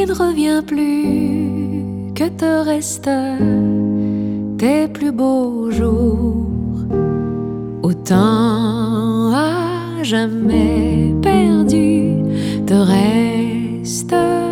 ne revient plus, que te reste tes plus beaux jours. Autant à jamais perdu te reste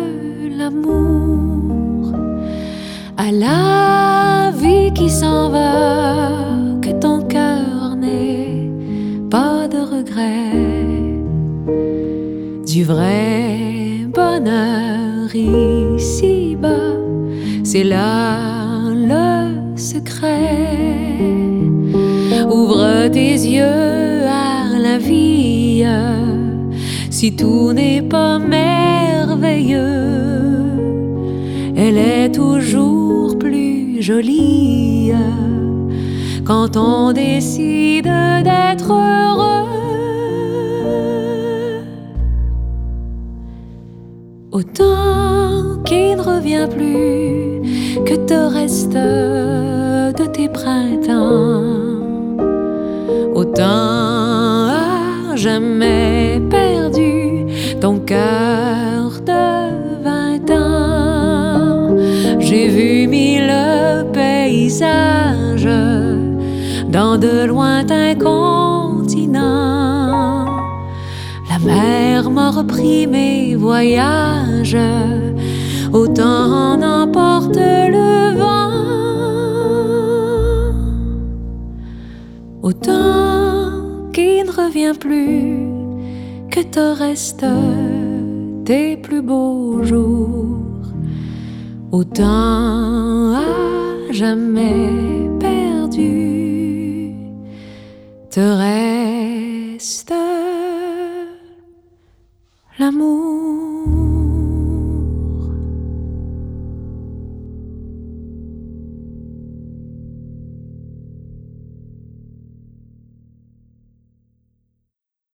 l'amour. À la vie qui s'en va, que ton cœur n'ait pas de regret. Du vrai bonheur ici-bas, c'est là le secret. Ouvre tes yeux à la vie, si tout n'est pas merveilleux, elle est toujours plus jolie quand on décide d'être heureux. Autant qu'il ne revient plus, que te reste de tes printemps. Autant à jamais perdu ton cœur de 20 ans. J'ai vu 1000 paysages dans de lointains continents. La mer m'a repris mes voyages, autant n'emporte le vent. Autant qu'il ne revient plus, que te reste tes plus beaux jours. Autant à jamais perdu te reste